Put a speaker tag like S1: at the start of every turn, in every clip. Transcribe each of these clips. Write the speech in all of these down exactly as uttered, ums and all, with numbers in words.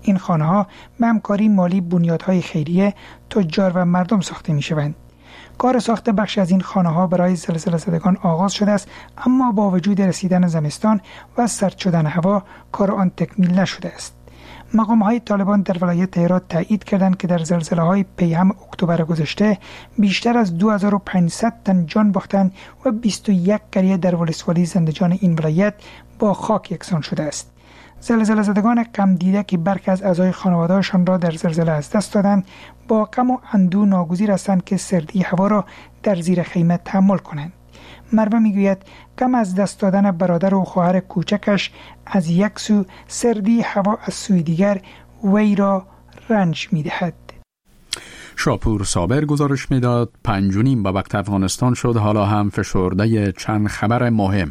S1: این خانه‌ها به همکاری مالی بنیادهای خیریه، تجار و مردم ساخته می‌شوند. کار ساخت بخش از این خانه‌ها برای زلزله زدگان آغاز شده است، اما با وجود رسیدن زمستان و سرد شدن هوا کار آن تکمیل نشده است. مقام‌های طالبان در ولایت هرات تایید کردند که در زلزله‌های پیهم اکتبر گذشته بیشتر از دو هزار و پانصد تن جان باختند و بیست و یک قریه در ولسوالی زندجان این ولایت با خاک یکسان شده است. زلزله زدگان غم دیده که برخی از اعضای خانواده‌شان را در زلزله از دست دادند، با غم و اندوه ناگزیر هستند که سردی هوا را در زیر خیمه تحمل کنند. مروه میگوید غم از دست دادن برادر و خواهر کوچکش از یک سو، سردی هوا از سوی دیگر وی را رنج میدهد.
S2: شاپور صابر گزارش میداد. پنج و نیم به وقت افغانستان شد. حالا هم فشرده چند خبر مهم.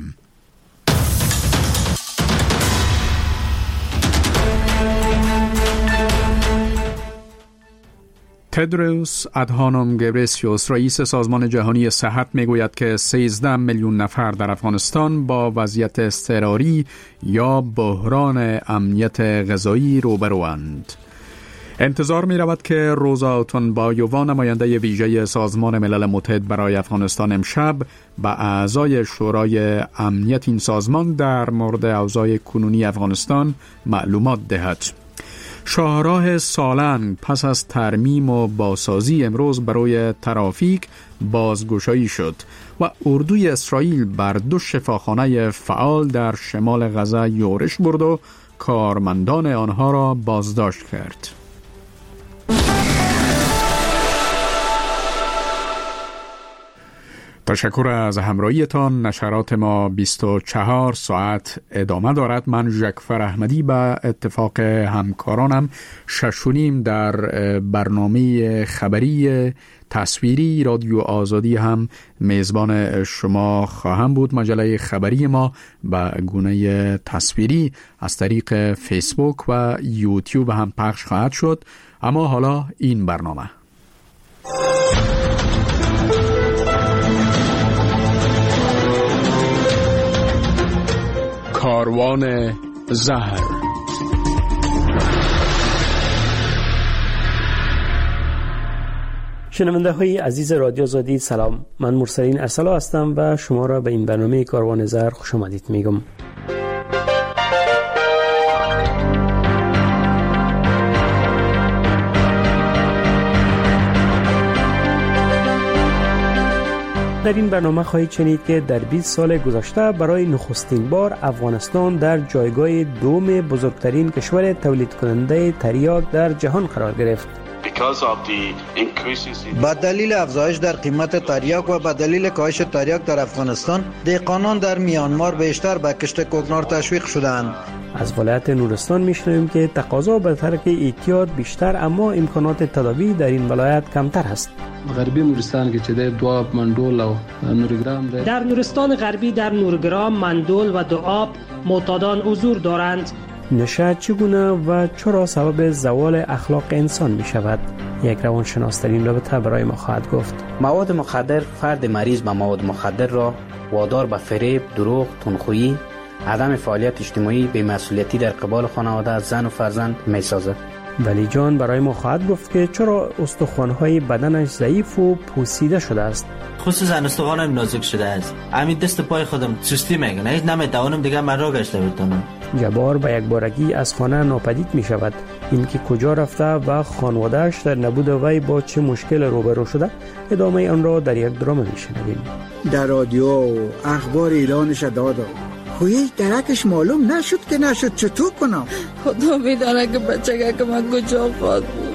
S2: تدروس ادهانوم گبریسیوس رئیس سازمان جهانی صحت میگوید که سیزده میلیون نفر در افغانستان با وضعیت اضطراری یا بحران امنیت غذایی روبروند. انتظار می رود که روزا تونبایووا نماینده ویژه سازمان ملل متحد برای افغانستان امشب به اعضای شورای امنیت این سازمان در مورد اوضاع کنونی افغانستان معلومات دهد. شاهراه سالنگ پس از ترمیم و بازسازی امروز برای ترافیک بازگشایی شد و اردوی اسرائیل بر دو شفاخانه فعال در شمال غزه یورش برد و کارمندان آنها را بازداشت کرد. تشکر از همراهیتان. نشرات ما بیست و چهار ساعت ادامه دارد. من ژکفر احمدی به اتفاق همکارانم ششونیم در برنامه خبری تصویری رادیو آزادی هم میزبان شما خواهم بود. مجله خبری ما به گونه تصویری از طریق فیسبوک و یوتیوب هم پخش خواهد شد. اما حالا این برنامه کاروان زهر.
S3: شنونده های عزیز رادیو آزادی سلام، من مرسلین ارسلا هستم و شما را به این برنامه کاروان زهر خوش آمدید میگم. در این برنامه خواهید شنید که در بیست سال گذشته برای نخستین بار افغانستان در جایگاه دوم بزرگترین کشور تولید کننده تریاک در جهان قرار گرفت.
S4: با دلیل افزایش در قیمت تریاک و با دلیل کاهش تریاک در افغانستان، دهقانان در میانمار بیشتر به کشت کوکنار تشویق شدند.
S3: از ولایت نورستان میشنویم که تقاضا به ترک اعتیاد بیشتر اما امکانات تداوی در این ولایت کمتر است.
S5: غربی نورستان که چه دواب مندول و نورگرام ده.
S6: در نورستان غربی در نورگرام، مندول و دواب معتادان حضور دارند.
S3: نشه چگونه و چرا سبب زوال اخلاق انسان می شود؟ یک روانشناس در این رابطه برای ما خواهد گفت.
S7: مواد مخدر فرد مریض به مواد مخدر را وادار به فریب، دروغ، تندخویی، عدم فعالیت اجتماعی، بی‌مسئولیتی در قبال خانواده، زن و فرزند می سازد.
S3: ولی جان برای ما خواهد گفت که چرا استخوان‌های بدنش ضعیف و پوسیده شده است.
S8: خصوصا استخوانم نازک شده است. همین دست پای خودم سستی میگن. هیچ نمیتوانم دیگه من را گشته بتونم.
S3: جبار به یک بارگی از خانه ناپدید می شود. اینکه کجا رفته و خانواده‌اش در نبود وی با چه مشکل روبرو شده، ادامه آن را در یک درام میشنویم.
S9: در رادیو و اخبار اعلانش دادا. خویش درکش معلوم نشد که نشد، چطور کنم؟
S10: خدا میدانه که بچه که من کجا خواهد بود.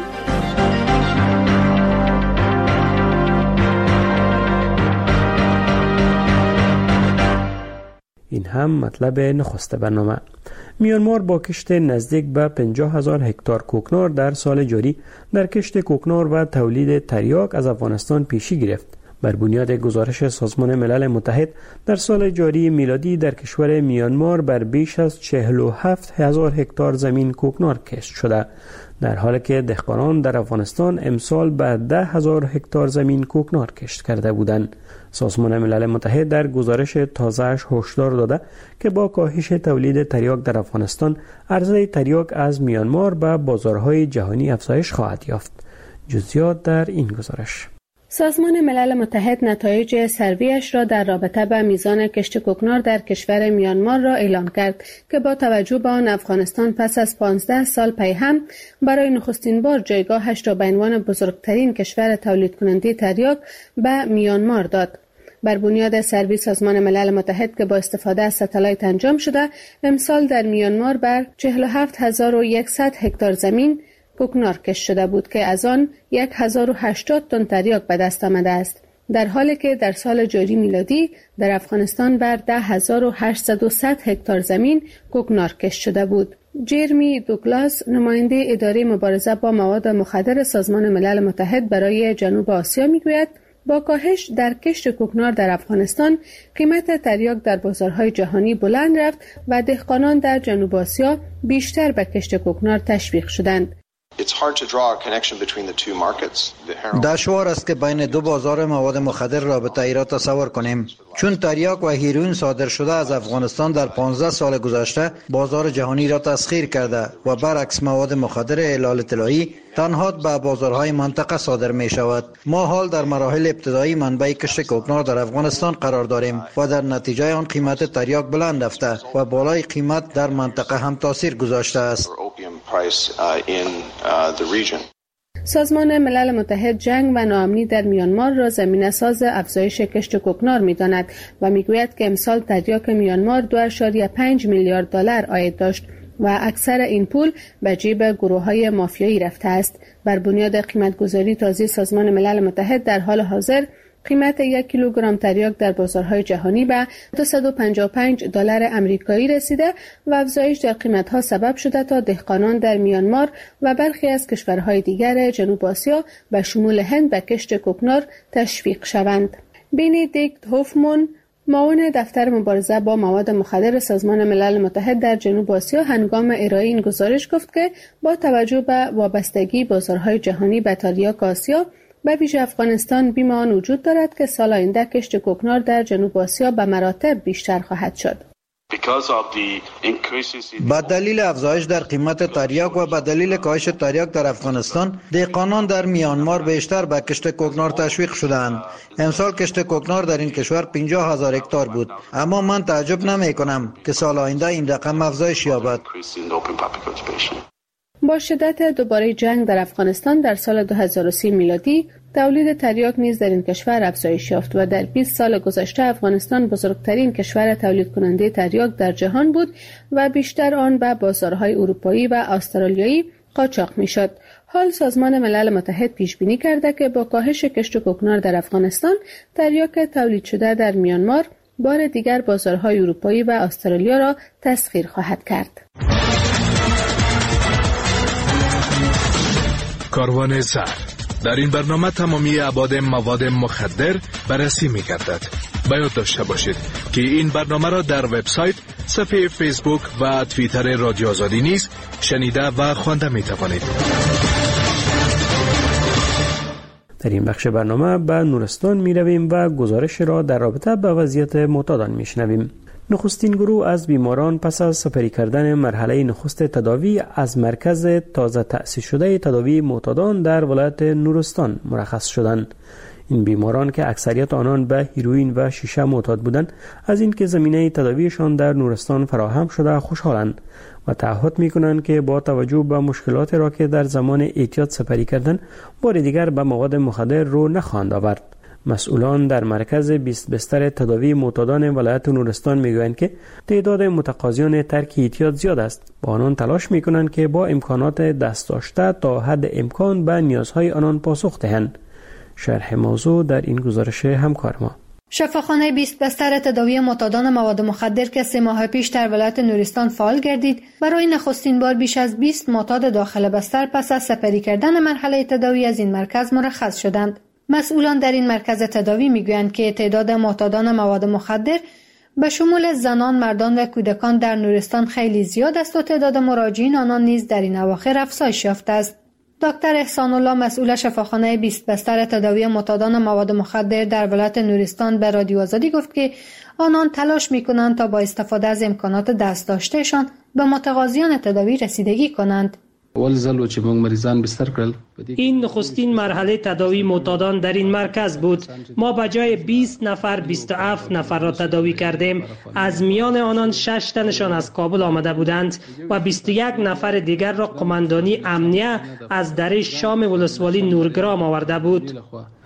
S3: این هم مطلب نخست برنامه. میانمار با کشت نزدیک به پنجاه هزار هکتار کوکنار در سال جاری در کشت کوکنار و تولید تریاک از افغانستان پیشی گرفت. بر بنیاد گزارش سازمان ملل متحد در سال جاری میلادی در کشور میانمار بر بیش از چهل و هفت هزار هکتار زمین کوکنار کشت شده، در حالی که دهقانان در افغانستان امسال بر ده هزار هکتار زمین کوکنار کشت کرده بودند. سازمان ملل متحد در گزارش تازه‌اش هشدار داده که با کاهش تولید تریاک در افغانستان، عرضه تریاک از میانمار به بازارهای جهانی افزایش خواهد یافت. جزئیات در این گزارش.
S11: سازمان ملل متحد نتایج سرویش را در رابطه با میزان کشت کوکنار در کشور میانمار را اعلام کرد که با توجه به آن افغانستان پس از پانزده سال پی هم برای نخستین بار جایگاهش را به عنوان بزرگترین کشور تولید کننده تریاک به میانمار داد. بر بنیاد سروی سازمان ملل متحد که با استفاده از ستلایت انجام شده، امسال در میانمار بر چهل و هفت هزار و صد هکتار زمین کوکنار کشت شده بود که از آن هزار و هشتاد تن تریاک به دست آمده است، در حالی که در سال جاری میلادی در افغانستان بر ده هزار و هشتصد و صد هکتار زمین کوکنار کشت شده بود. جرمی دوگلاس، نماینده اداره مبارزه با مواد مخدر سازمان ملل متحد برای جنوب آسیا میگوید با کاهش در کشت کوکنار در افغانستان، قیمت تریاک در بازارهای جهانی بلند رفت و دهقانان در جنوب آسیا بیشتر به کشت کوکنار تشویق شدند.
S4: دشوار است که بین دو بازار مواد مخدر رابطه ای را تصور کنیم، چون تریاک و هیروئین صادر شده از افغانستان در پانزده سال گذشته بازار جهانی را تسخیر کرده و برعکس مواد مخدر اعلال طلایی تنها به بازارهای منطقه صادر می شود. ما حال در مراحل ابتدایی منبع کشت کوکنار در افغانستان قرار داریم و در نتیجه آن قیمت تریاک بلند رفته و بالای قیمت در منطقه هم تاثیر گذاشته است.
S11: سازمان ملل متحد جنگ و ناامنی در میانمار را زمینه ساز افزایش کشت کوکنار می‌داند و میگوید که امسال تریاک میانمار دو ممیز پنج میلیارد دلار عاید داشت و اکثر این پول به جیب گروه‌های مافیایی رفته است. بر بنیاد قیمت‌گذاری تازه سازمان ملل متحد در حال حاضر قیمت یک کیلوگرم تریاک در بازارهای جهانی به دویست و پنجاه و پنج دلار آمریکایی رسیده و افزایش در قیمت‌ها سبب شده تا دهقانان در میانمار و برخی از کشورهای دیگر جنوب آسیا به شمول هند به کشت کوکنار تشویق شوند. بندیکت هوفمان، معاون دفتر مبارزه با مواد مخدر سازمان ملل متحد در جنوب آسیا، هنگام ارائه این گزارش گفت که با توجه به وابستگی بازارهای جهانی به تریاک آسیا، به ویژه افغانستان، بیم آن وجود دارد که سال آینده کشت کوکنار در جنوب آسیا به مراتب بیشتر خواهد شد.
S4: با دلیل افزایش در قیمت تریاک و با دلیل کاهش تریاک در افغانستان، دهقانان در میانمار بیشتر به کشت کوکنار تشویق شدند. امسال کشت کوکنار در این کشور پنجاه هزار هکتار بود، اما من تعجب نمی کنم که سال آینده این رقم افزایش یابد.
S11: با شدت دوباره جنگ در افغانستان در سال دو هزار و سه میلادی، تولید تریاک نیز در این کشور افزایش یافت و در بیست سال گذشته افغانستان بزرگترین کشور تولید کننده تریاک در جهان بود و بیشتر آن به بازارهای اروپایی و استرالیایی قاچاق میشد. حال سازمان ملل متحد پیش بینی کرده که با کاهش کشت کوکنار در افغانستان، تریاک تولید شده در میانمار بار دیگر بازارهای اروپایی و استرالیا را تسخیر خواهد کرد.
S12: کاروان زر. در این برنامه تمامی ابعاد مواد مخدر بررسی می گردد. باید داشته باشید که این برنامه را در وبسایت، صفحه فیسبوک و توییتر رادیو آزادی نیز شنیده و خوانده می توانید.
S3: در این بخش برنامه به نورستان می رویم و گزارش را در رابطه با وضعیت معتادان می شنویم. نخستین گروه از بیماران پس از سپری کردن مرحله نخست تداوی از مرکز تازه تأسیس شده تداوی معتادان در ولایت نورستان مرخص شدند. این بیماران که اکثریت آنان به هیروئین و شیشه معتاد بودند، از اینکه زمینه تداویشان در نورستان فراهم شده خوشحالند و تعهد می‌کنند که با توجه به مشکلات را که در زمان اعتیاد سپری کردند، بار دیگر به مواد مخدر رو نخواهند آورد. مسئولان در مرکز بیست بستر تداوی معتادان ولایت نورستان میگویند که تعداد متقاضیان ترک اعتیاد زیاد است. با آنان تلاش میکنند که با امکانات دست داشته تا حد امکان به نیازهای آنان پاسخ دهند. شرح موضوع در این گزارش همکار ما.
S13: شفاخانه بیست بستر تداوی معتادان مواد مخدر که سه ماه پیش در ولایت نورستان فعال گردید، برای نخستین بار بیش از بیست معتاد داخل بستر پس از سپری کردن مرحله تداوی از این مرکز مرخص شدند. مسئولان در این مرکز تداوی میگویند که تعداد معتادان مواد مخدر به شمول زنان، مردان و کودکان در نورستان خیلی زیاد است و تعداد مراجعین آنان نیز در این اواخر افزایش یافته است. دکتر احسان الله مسئول شفاخانه بیست بستر تداوی معتادان مواد مخدر در ولایت نورستان به رادیو آزادی گفت که آنان تلاش می‌کنند تا با استفاده از امکانات دست داشتهشان به متقاضیان تداوی رسیدگی کنند.
S6: این نخستین مرحله تداوی معتادان در این مرکز بود. ما به جای بیست نفر بیست و هفت نفر را تداوی کردیم. از میان آنان شش تنشان از کابل آمده بودند و بیست و یک نفر دیگر را قماندانی امنیه از دره شام ولسوالی نورگرام آورده بود.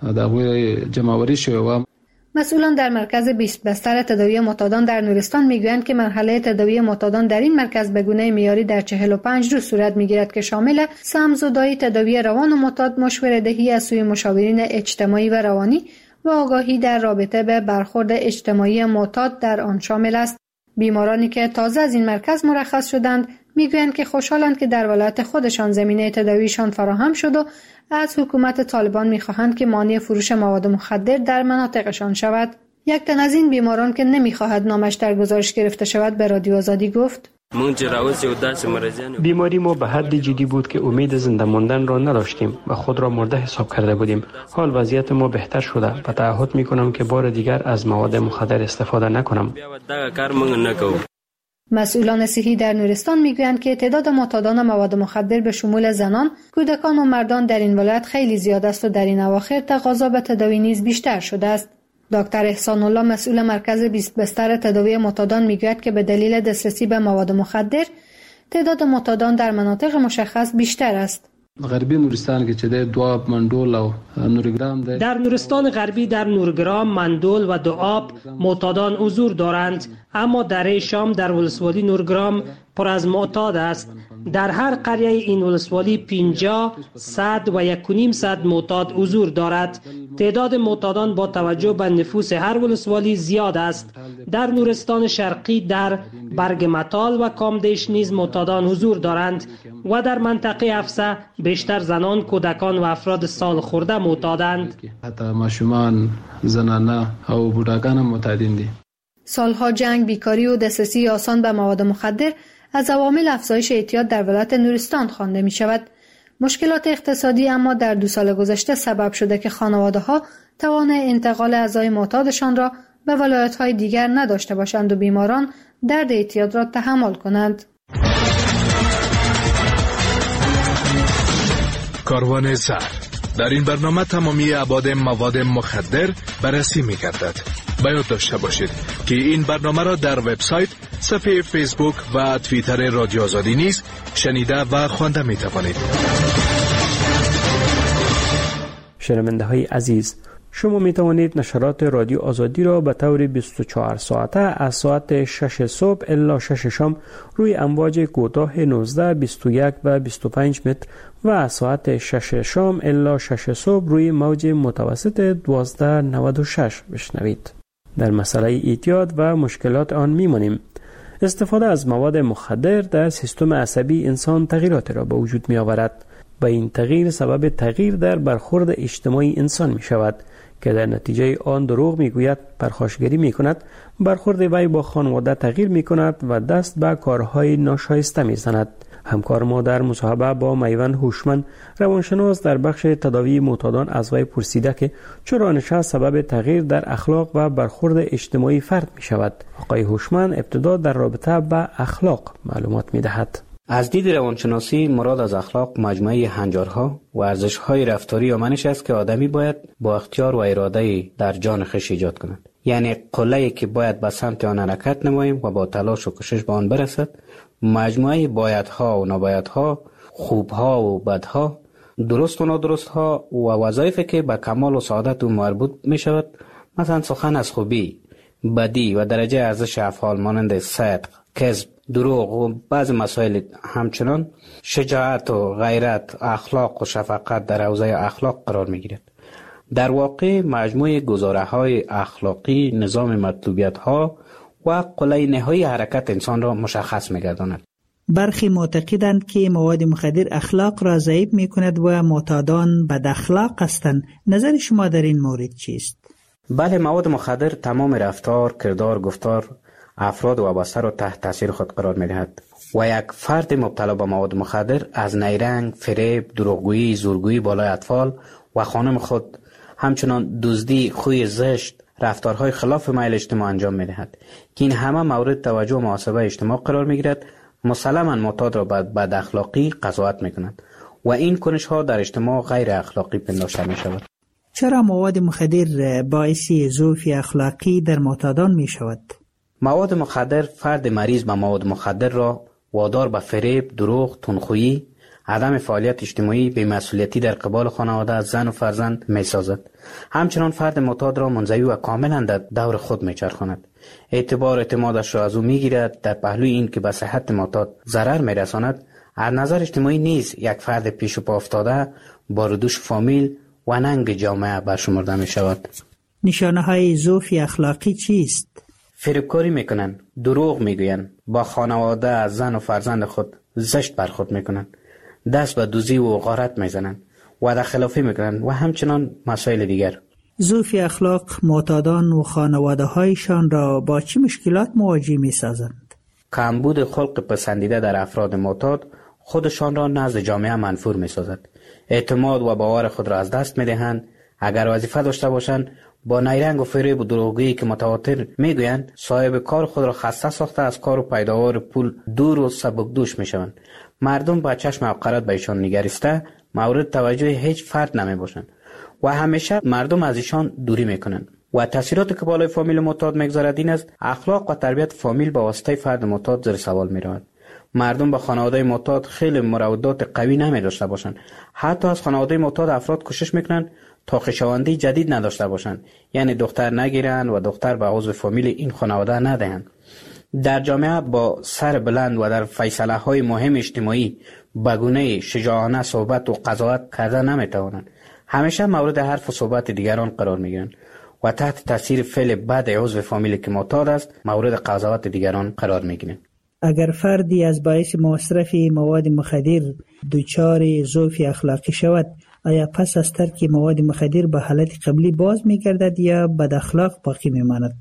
S13: مسئولان در مرکز بیست بستر تداوی معتادان در نورستان میگویند که مرحله تداوی معتادان در این مرکز به گونه معیاری در چهل و پنج روز صورت میگیرد که شامل سم‌زدایی، تداوی روان و معتاد، مشوره دهی از سوی مشاورین اجتماعی و روانی و آگاهی در رابطه به برخورد اجتماعی معتاد در آن شامل است. بیمارانی که تازه از این مرکز مرخص شدند میگویند که خوشحالند که در ولایت خودشان زمینه تداویشان فراهم شد و از حکومت طالبان میخواهند که مانع فروش مواد مخدر در مناطقشان شود. یک تن از این بیماران که نمیخواهد نامش در گزارش گرفته شود به رادیو آزادی گفت:
S3: بیماری ما به حد جدی بود که امید زنده ماندن را نداشتیم و خود را مرده حساب کرده بودیم. حال وضعیت ما بهتر شده و تعهد میکنم که بار دیگر از مواد مخدر استفاده نکنم.
S13: مسئولان صحی در نورستان میگویند که تعداد معتادان مواد مخدر به شمول زنان، کودکان و مردان در این ولایت خیلی زیاد است و در این اواخر تقاضا به تداوی نیز بیشتر شده است. دکتر احسان الله مسئول مرکز بیست بستر تداوی معتادان میگوید که به دلیل دسترسی به مواد مخدر تعداد معتادان در مناطق مشخص بیشتر است.
S5: غربی نورستان که چه دواب، مندول و نورگرام ده.
S6: در نورستان غربی در نورگرام، مندول و دواب معتادان حضور دارند، اما در شام در ولسوالی نورگرام پر از معتاد است. در هر قریه این ولسوالی پنجاه، صد و یک و نیم صد معتاد حضور دارد. تعداد معتادان با توجه به نفوس هر ولسوالی زیاد است. در نورستان شرقی در برگمتال و کامدش نیز معتادان حضور دارند و در منطقه افسه بیشتر زنان، کودکان و افراد سال خورده معتادند.
S5: حتی ماشومان، زنانه و بوډاګان معتادین دي.
S13: سالها جنگ، بیکاری و دسترسی آسان به مواد مخدر از عوامل افزایش اعتیاد در ولایت نورستان خوانده می شود. مشکلات اقتصادی اما در دو سال گذشته سبب شده که خانواده ها توان انتقال اعضای معتادشان را به ولایت های دیگر نداشته باشند و بیماران درد اعتیاد را تحمل کنند.
S12: کاروان زر در این برنامه تمامی ابعاد مواد مخدر بررسی می گردد. باید داشته باشید که این برنامه را در وبسایت، صفحه فیسبوک و توییتر رادیو آزادی نیز شنیده و خوانده می توانید.
S3: شنونده های عزیز، شما می توانید نشرات رادیو آزادی را به طور بیست و چهار ساعته از ساعت شش صبح الی شش شام روی امواج کوتاه نوزده، بیست و یک و بیست و پنج متر و از ساعت شش شام الی شش صبح روی موج متوسط دوازده نود و شش بشنوید. در مسئله اعتیاد و مشکلات آن میمانیم. استفاده از مواد مخدر در سیستم عصبی انسان تغییرات را به وجود می آورد. با این تغییر سبب تغییر در برخورد اجتماعی انسان می شود که در نتیجه آن دروغ می گوید، پرخاشگری می کند، برخورد وی با خانواده تغییر می کند و دست به کارهای ناشایسته می زند. همکار ما در مصاحبه با میوند هوشمند روانشناس در بخش تداوی معتادان از وی پرسیده که چرا نشست سبب تغییر در اخلاق و برخورد اجتماعی فرد می شود. آقای هوشمند ابتدا در رابطه با اخلاق معلومات می دهد.
S7: از دید روانشناسی مراد از اخلاق مجموعه هنجارها و ارزش‌های رفتاری و منش است که آدمی باید با اختیار و اراده در جان خویش ایجاد کند. یعنی قله‌ای که باید به سمت آن حرکت نماییم و با تلاش و کوشش به آن برسد. مجموعه بایدها و نبایدها، خوبها و بدها، درست و نادرستها و وظایفی که به کمال و سعادت او مربوط می شود. مثلا سخن از خوبی، بدی و درجه ارزش افعال مانند صدق، کذب، دروغ و بعض مسائل، همچنان شجاعت و غیرت، اخلاق و شفقت در حوزه اخلاق قرار می گیرد. در واقع مجموعه گزاره‌های اخلاقی نظام مطلوبیت‌ها و قله نهایی حرکت انسان را مشخص می‌گرداند.
S14: برخی معتقدند که مواد مخدر اخلاق را ضعیف می کند و معتادان بد اخلاق هستند. نظر شما در این مورد چیست؟
S7: بله، مواد مخدر تمام رفتار، کردار، گفتار افراد وابسته را تحت تاثیر خود قرار می دهد و یک فرد مبتلا به مواد مخدر از نیرنگ، فریب، دروغگویی، زورگویی بالای اطفال و خانم خود، همچنان دزدی، خوی زشت، رفتارهای خلاف میل اجتماع انجام می دهد که این همه مورد توجه و محاسبه اجتماع قرار می گیرد. مسلماً معتاد را به بد اخلاقی قضاوت می کند و این کنش ها در اجتماع غیر اخلاقی پنداشته می شود.
S14: چرا مواد مخدر باعث ضعف اخلاقی در معتادان می شود؟
S7: مواد مخدر فرد مریض به مواد مخدر را وادار به فریب، دروغ، تندخویی، عدم فعالیت اجتماعی، بی‌مسئولیتی در قبال خانواده، زن و فرزند می سازد. همچنان فرد معتاد را منزوی و کاملا در دور خود می چرخاند. اعتبار اعتمادش را از او می گیرد. در پهلوی این که به صحت معتاد ضرر می رساند، از نظر اجتماعی نیز یک فرد پیش و پا افتاده، بارودوش فامیل و ننگ جامعه برشمرده می شود.
S14: نشانه های ضعف اخلاقی چیست؟
S7: فریبکاری می کنند، دروغ می گویند، با خانواده، زن و فرزند خود زشت برخورد می کنند، دست به دزدی و غارت می زنند، وعده خلافی می کنند و همچنان مسائل دیگر.
S14: ضعف اخلاق معتادان و خانواده هایشان را با چه مشکلات مواجه می سازند؟
S7: کمبود خلق پسندیده در افراد معتاد خودشان را نزد جامعه منفور می سازد. اعتماد و باور خود را از دست می دهند. اگر وظیفه داشته باشند، با نیرنگ و فریب و دروغگویی که متواتر می گویند، صاحب کار خود را خسته ساخته از کار و پیداوار پول دور و سبکدوش می شوند. مردم با چشم حقارت به ایشان نگریسته مورد توجه هیچ فرد نمی باشند و همیشه مردم از ایشان دوری می کنند. و تاثیراتی که بالای فامیل معتاد میگذارد این است: اخلاق و تربیت فامیل با واسطه فرد معتاد زیر سوال می رود. مردم با خانواده معتاد خیلی مراودات قوی نمی داشته باشند. حتی از خانواده معتاد افراد کوشش میکنند تا خویشاوندی جدید نداشته باشند، یعنی دختر نگیرند و دختر به عضو فامیل این خانواده ندهند. در جامعه با سر بلند و در فیصله های مهم اجتماعی به گونه شجاعانه صحبت و قضاوت کرده نمی توانند. همیشه مورد حرف و صحبت دیگران قرار می گیرند و تحت تاثیر فعل بد عضو فامیل که معتاد است مورد قضاوت دیگران قرار می گیرند.
S14: اگر فردی از باعث مصرف مواد مخدر دچار ضعف اخلاقی شود، آیا پس از ترک مواد مخدر به حالت قبلی باز می گردد یا بد اخلاق باقی می ماند؟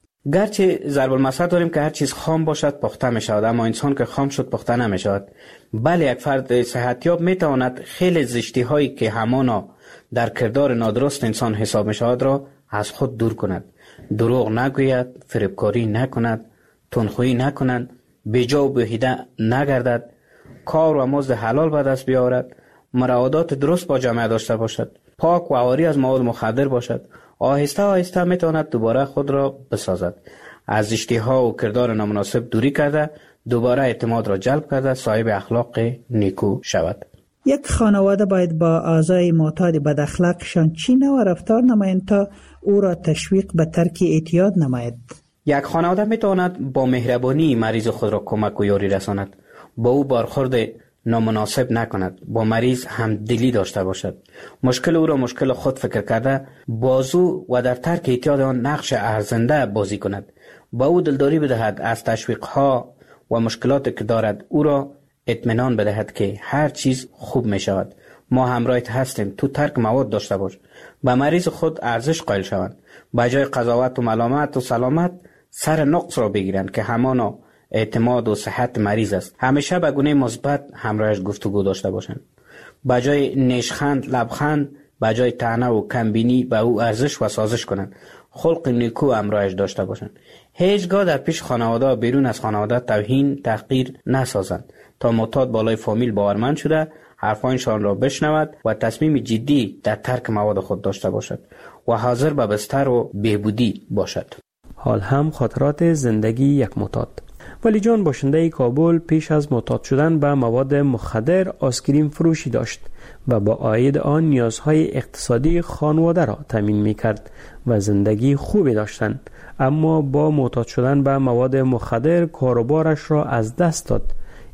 S7: گرچه ضرب المثل داریم که هر چیز خام باشد پخته می شود، اما انسان که خام شد پخته نمی شود. بله، یک فرد صحتیاب می تواند خیلی زشتی هایی که همانا در کردار نادرست انسان حساب می شود را از خود دور کند. دروغ نگوید، فریبکاری نکند، تندخویی نکند، بیجا و بیهوده نگردد، کار و مزد حلال به دست بیاورد، مراودات درست با جامعه داشته باشد، پاک و عاری از مواد مخدر باشد. آهسته آهسته میتواند دوباره خود را بسازد. از زشتی‌ها و کردار نامناسب دوری کرده، دوباره اعتماد را جلب کرده، صاحب اخلاق نیکو شود.
S14: یک خانواده باید با اعضای معتاد بد اخلاقشان چی نوع رفتار نمایند تا او را تشویق به ترک اعتیاد نماید؟
S7: یک خانواده میتواند با مهربانی مریض خود را کمک و یاری رساند، با او برخورد نامناسب نکند، با مریض همدلی داشته باشد، مشکل او را مشکل خود فکر کرده بازو و در ترک اعتیاد آن نقش ارزنده بازی کند، با او دلداری بدهد، از تشویقها و مشکلاتی که دارد او را اطمینان بدهد که هر چیز خوب می شود، ما همراهت هستیم، تو ترک مواد داشته باش. به مریض خود ارزش قائل شوند، به جای قضاوت و ملامت و سلامت سر نقص را بگیرند که همانا اعتماد و صحت مریض است. همیشه به گونه مثبت همراهش گفتگو داشته باشند. به جای نیشخند لبخند، به جای طعنه و کمبینی به او ارزش و سازش کنند. خلق نیکو همراهش داشته باشند. هیچگاه در پیش خانواده و بیرون از خانواده توهین تحقیر نسازند تا معتاد بالای فامیل باورمند شده حرفانشان را بشنود و تصمیم جدی در ترک مواد خود داشته باشد و حاضر به بستر و بهبودی باشد.
S3: حال هم خاطرات زندگی یک معتاد. ولی جان باشنده کابل پیش از معتاد شدن به مواد مخدر آیسکریم فروشی داشت و با عاید آن نیازهای اقتصادی خانواده را تامین می‌کرد و زندگی خوبی داشتند. اما با معتاد شدن به مواد مخدر کاروبارش را از دست داد.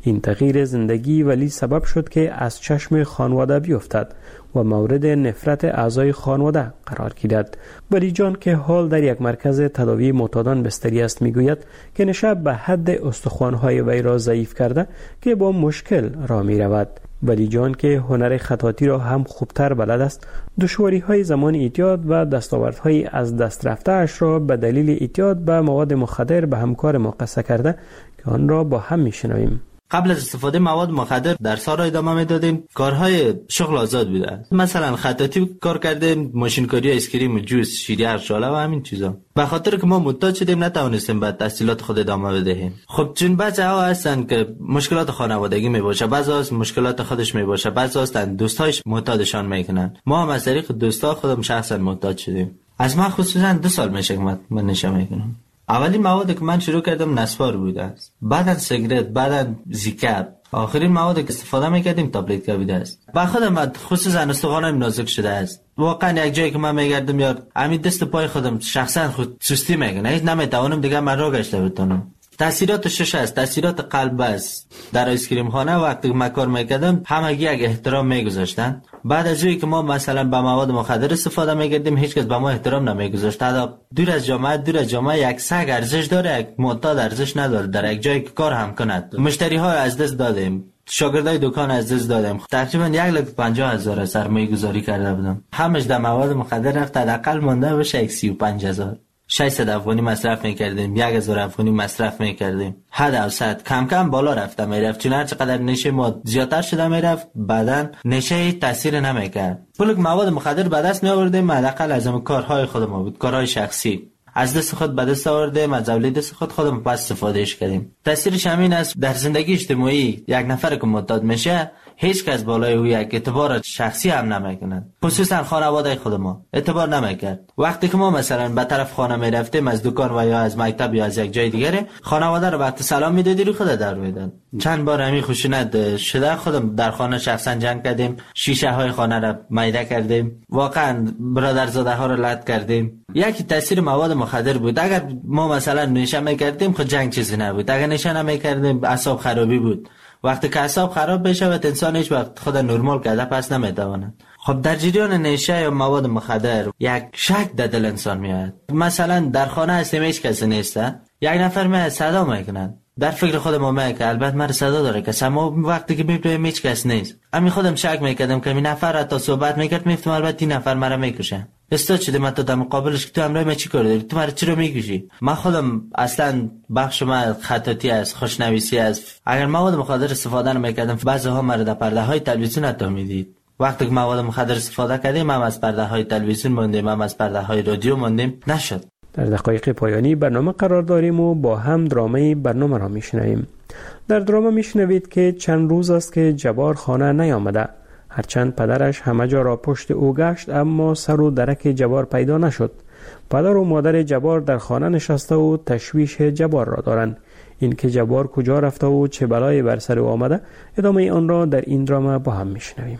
S3: این تغییر زندگی ولی سبب شد که از چشم خانواده بیفتد و مورد نفرت اعضای خانواده قرار گیرد. ولی جان که حال در یک مرکز تداوی معتادان بستری است میگوید که نشه به حد استخوان‌های وی را ضعیف کرده که با مشکل را می رود. ولی جان که هنر خطاطی را هم خوبتر بلد است، دشواری‌های زمان اعتیاد و دستاوردهای از دست رفته اش را به دلیل اعتیاد به مواد مخدر به همکار ما قصه کرده که آن را با هم میشنویم.
S8: قبل از استفاده مواد مخدر درس ها را ادامه میدادیم، کارهای شغل آزاد بوده، مثلا خطاطی کار کردیم، ماشینکاری، اسکریم، جوس، شیری، ارشاله و همین چیزا. به خاطر که ما محتاج شدیم نتوانستیم به تحصیلات خود ادامه بدهیم. خب چون بچه‌ها هستن که مشکلات خانوادگی می باشه، بعضی مشکلات خودش می باشه، بعضی هستن دوستایش محتاجشان میکنن. ما هم از طریق دوستا خودم شخصا محتاج شدیم. از من خصوصا دو سال میشه که من نشه میکنم. اولین مواد که من شروع کردم نسوار بوده است، بعدن سیگرت، بعدن زیکر، آخرین مواد که استفاده میکردیم تابلت بوده است. با خودم خصوصا استخوانم نازک شده است. واقعا یک جایی که من میگردم یار همین دست پای خودم شخصا خود سستی میکنه، هیچ نمیتوانم دیگه من را گشته بتونم. تاثیرات شش است، تاثیرات قلب است. در آیسکریم خانه وقتی که من کار میکردم همگی یک احترام میگذاشتن. بعد از اینکه ما مثلا با مواد مخدر استفاده میکردیم هیچ کس به ما احترام نمیگذاشت. حتی دور از جامعه دور از جامعه یک سگ ارزش داره، یک معتاد ارزش نداره در یک جایی که کار هم کند. مشتری ها از دست دادیم، شاگردای دکان از دست دادیم. تقریبا یک لک پنجاه هزار سرمایه گذاری کرده بودم، همش در مواد مخدر رفت. حداقل مونده باشه سی و پنج هزار. ششصد افغانی مصرف میکردیم، یک هزار افغانی مصرف میکردیم. حد اوسط کم کم بالا رفته میرفت، چون هر چقدر نشه ما زیادتر شده میرفت بعدن نشه تاثیر نمیکرد. پول مواد مخدر به دست میآوردیم، حداقل از هم کارهای خود ما بود، کارهای شخصی از دست خود به دست آوردیم، از اولید دست خود خودم پس استفادهش کردیم. تاثیرش همین است در زندگی اجتماعی یک نفر که معتاد میشه هیچ کس بالای او یک اعتبار شخصی هم نمیکنند، خصوصا خانواده خود ما اعتبار نمیکرد. وقتی که ما مثلا به طرف خانه میرفتیم از دکان و یا از مکتب یا از یک جای دیگه، خانواده رو وقتی سلام میدادی رو خود در میدن. چند بار همین خشونت شده، خودم در خانه شخصا جنگ کردیم، شیشه های خانه را میده کردیم، واقعا برادرزاده ها رو لط کردیم. یکی تاثیر مواد مخدر بود. اگر ما مثلا نشه میکردیم خود جنگ چیزی نبود، اگر نشه نمیکردیم اعصاب خرابی بود. وقتی که اعصاب خراب بشه و انسان هیچ وقت خود نرمال کرده پس نمیتونه. خب در جریان نشه یا مواد مخدر یک شک در دل انسان میاد. مثلا در خانه هستیم هیچ کسی نیسته، یک نفر میاد صدا میکنن، در فکر خود ما میگه که البته من صدا داره کسی، اما وقتی که میبینیم هیچ کس نیست، امی خودم شک میکردم که این نفر تا صحبت میکرد میفتم البته این نفر مرا میکشه. استاد شده من تا در مقابلش که تو امروز من چی کار داری، تو مرا چرا میکشی؟ من خودم اصلا بخش من خطاطی است، خوشنویسی است. اگر مواد مخدر استفاده نمیکردم بعضی ها مرا در پرده های تلویزیون حتی میدید. وقتی که مواد مخدر استفاده کردیم هم از پرده های تلویزیون موندیم، هم از پرده های رادیو موندیم، نشد.
S3: در دقایق پایانی برنامه قرار داریم و با هم درامه برنامه را میشنویم. در درامه میشنوید که چند روز است که جبار خانه نیامده. هرچند پدرش همه جا را پشت او گشت اما سر و درک جبار پیدا نشد. پدر و مادر جبار در خانه نشسته و تشویش جبار را دارند. این که جبار کجا رفته و چه بلایی بر سر او آمده، ادامه آن را در این درامه با هم میشنویم.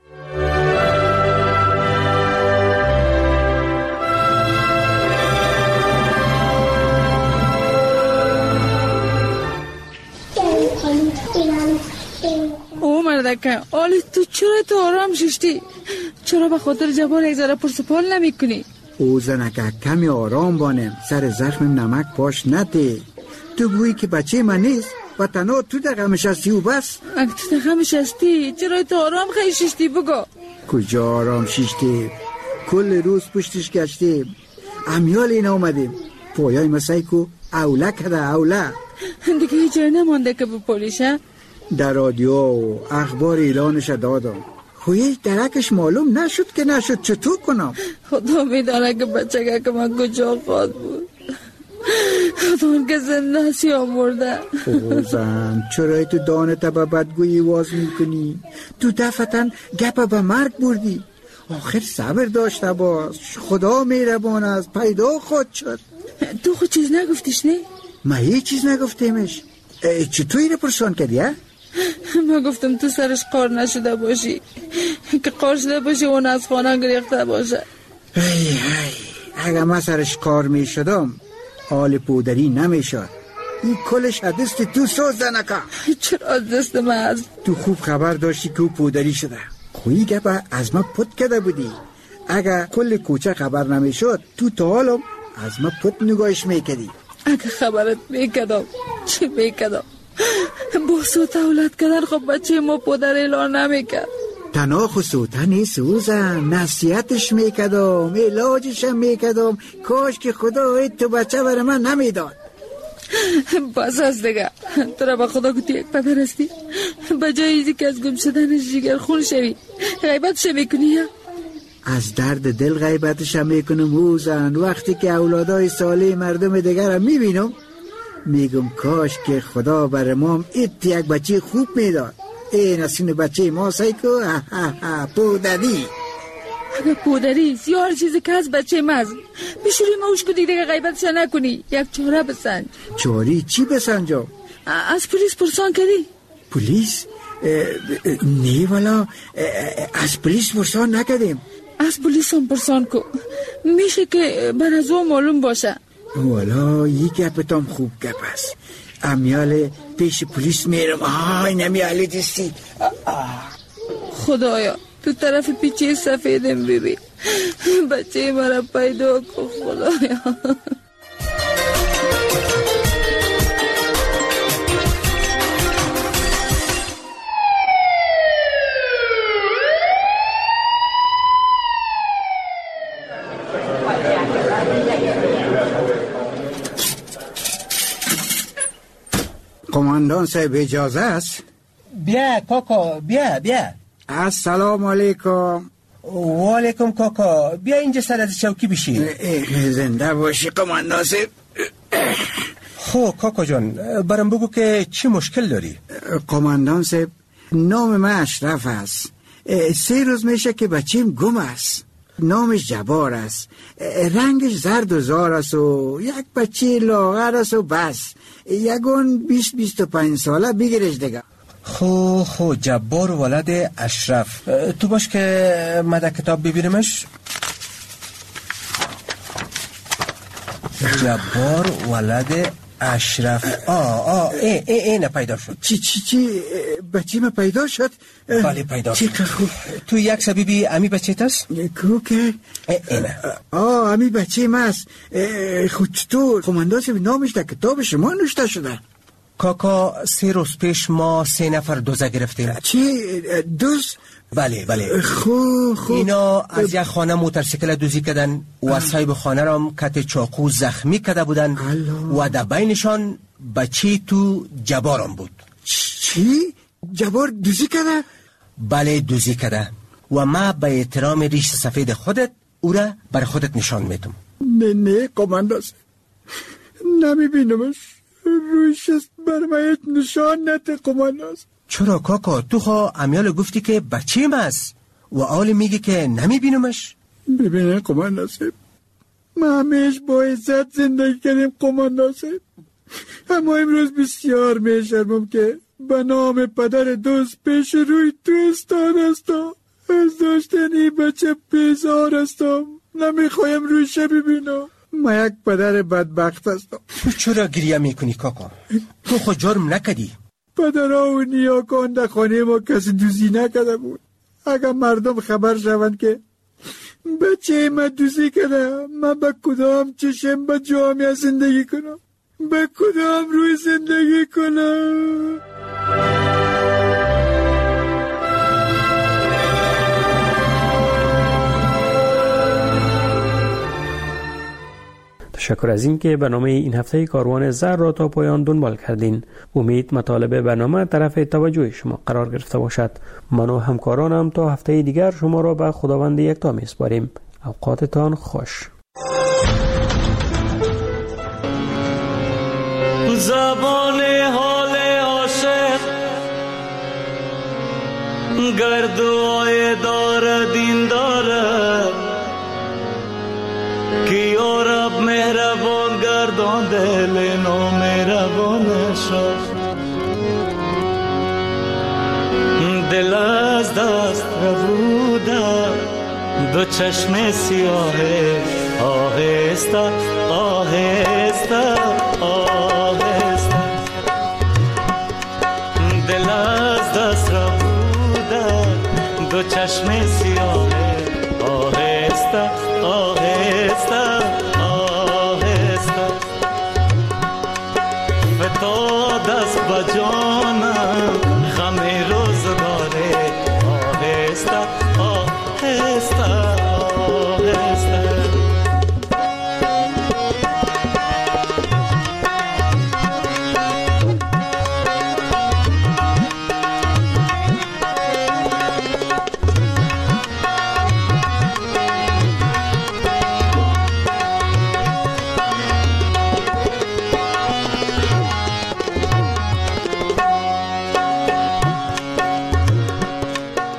S10: او مردکه آلی تو چرا تو آرام ششتی؟ چرا به خاطر جبار یک ذره پرسپال نمی کنی؟
S9: او زنکه کمی آرام بانم، سر زخمم نمک پاش نده. تو گویی که بچه من نیست و تنها تو در غمش هستی و بس.
S10: اگه تو در غمش هستی چرا تو آرام خیلی ششتی بگو؟
S9: کجا آرام ششتی؟ کل روز پشتش گشتیم، امیال این آمدیم، پایای مسایکو اوله کده اوله.
S10: دیگه هیچ جای نمانده که بپولیشه؟
S9: در رادیو و اخبار اعلانش دادم، خویش درکش معلوم نشد که نشد، چطور کنم؟
S10: خدا میدانه که بچه که من کجا خواد بود، خدا که زنده هستی آمورده.
S9: زن چرا تو دانتا به بدگویی واز میکنی؟ تو دفتن گپا به مرگ بردی، آخر صبر داشته باش، خدا میربان است، پیدا خود شد.
S10: تو خود چیز نگفتیش نه؟
S9: ما هیچ چیز نگفتیمش. چطور اینو پرسان کردی ها؟
S10: من گفتم تو سرش قار نشده باشی، که قار شده باشی اون از خانه گریخته باشه.
S9: ای ای اگه من سرش قار می شدم آل پودری نمی شد. این کلش دست تو سوز زنکا.
S10: چرا از دست من از؟
S9: تو خوب خبر داشتی که او پودری شده. خویی گپا از ما پود کده بودی. اگه کل کوچه خبر نمیشد تو تا حالم از ما پود نگاهش میکدی.
S10: اگه خبرت میکدم چی میکدم؟ با سوت اولاد کدن خب بچه ما پودر اعلان نمیکد.
S9: تنها خصوصا نیست اوزن نصیحتش میکدم علاجشم میکدم. کاش که خدا تو بچه بر من نمیداد.
S10: بس از دیگه تو را با خدا که تو یک پدر هستی به جای ایزی که از گم شدن جگر خون شوی غیبتش میکنی.
S9: از درد دل غیبتش میکنم اوزن. وقتی که اولادای ساله مردم دیگر هم میبینم میگم کاش که خدا بر ما ایت یک بچه خوب میداد. این اصین بچه ما سایکو پودری.
S10: اگه پودری زیار چیزی که از بچه ماز بشوری موش کدی دیگه غیبتش نکنی. یک چاره بسنج.
S9: چاری چی بسنجم؟
S10: از پلیس پرسان کردی؟
S9: پلیس؟ نه والا از پلیس پرسان نکردیم.
S10: از پلیس هم پرسان کو میشه که بر از او معلوم باشه.
S9: والا یک گپتام خوب گپ است. امیال پیش پلیس میرم. آی نمیالی دستی.
S10: خدایا تو طرف پیچه سفیدم بیبی بچه مرا پیدا کن خدایا.
S9: قماندان صاحب اجازه است؟
S15: بیا کاکا بیا بیا.
S9: السلام علیکم.
S15: و علیکم کاکا بیا اینجا سر از چوکی بشی.
S9: زنده باشی قماندان صاحب.
S15: خب کاکا جان برام بگو که چی مشکل داری؟
S9: قماندان صاحب نام من اشرف است. سه روز میشه که بچیم گم است. نامش جبار است. رنگش زرد و زار است و یک بچه لاغر است و بس. یگون بیست بیست و پنج ساله بگیرش دیگه.
S15: خو خو جبار ولد اشرف. تو باش که مده کتاب ببینمش. جبار ولد اشرف. آه آه ای ای ای نه پیدا شد.
S9: چی چی چی بچه ما پیدا شد؟
S15: بله پیدا شد. تو یک سبیبی امی بچه تست؟
S9: کو که
S15: اینه.
S9: آه امی بچه ما است. خود چطور قماندان صاحب نامش در کتاب شما نوشته شده؟
S15: کاکا سه روز پیش ما سه نفر دوزه گرفتیم.
S9: چی دوز؟
S15: بله بله.
S9: خو خو
S15: اینا از یک خانه موتورسیکل دوزی کردن و صاحب خانه را کت چاقو زخمی کرده بودن و در بینشان بچه تو جبارم بود.
S9: چی؟ جبار دوزی کرده؟
S15: بله دوزی کرده و ما به احترام ریش سفید خودت او را بر خودت نشان میدم.
S9: نه نه قماندان نمی بینمش. رویش است بر من نشان نده قماندان.
S15: چرا کاکا تو خواه امیال گفتی که بچه ماست و آل میگی که نمی بینمش؟
S9: ببینه قماندان صاحب ما همیش با عزت زندگی کردیم قماندان صاحب. اما امروز بسیار میشرمم که به نام پدر دوست پیش روی تو استاد هستم. از داشتن این بچه بیزار هستم. نمیخوایم رویش ببینم. ما یک پدر بدبخت هستم.
S15: تو چرا گریه میکنی کاکا؟ تو خود جرم نکدی.
S9: پدرها و نیاکان در خانه ما کسی دوزی نکده بود. اگر مردم خبر شوند که بچه ما دوزی کرده من به کدام چشم به جامعه زندگی کنم؟ به کدام روی زندگی کنم؟
S3: تشکر از این که برنامه این هفته کاروان زر را تا پایان دنبال کردین. امید مطالب برنامه طرف توجه شما قرار گرفته باشد. من و همکارانم تا هفته دیگر شما را به خداوند یکتا میسپاریم. اوقاتتان خوش.
S16: زبان حال عاشق گردوای دار دین داره که یارب مهربان گردان دل نو مهربان شد. دل از دست ربوده دو چشم سیاه آهسته آهسته آهسته دو چشم سیاه آهسته آهسته آهسته فتاد دست بجان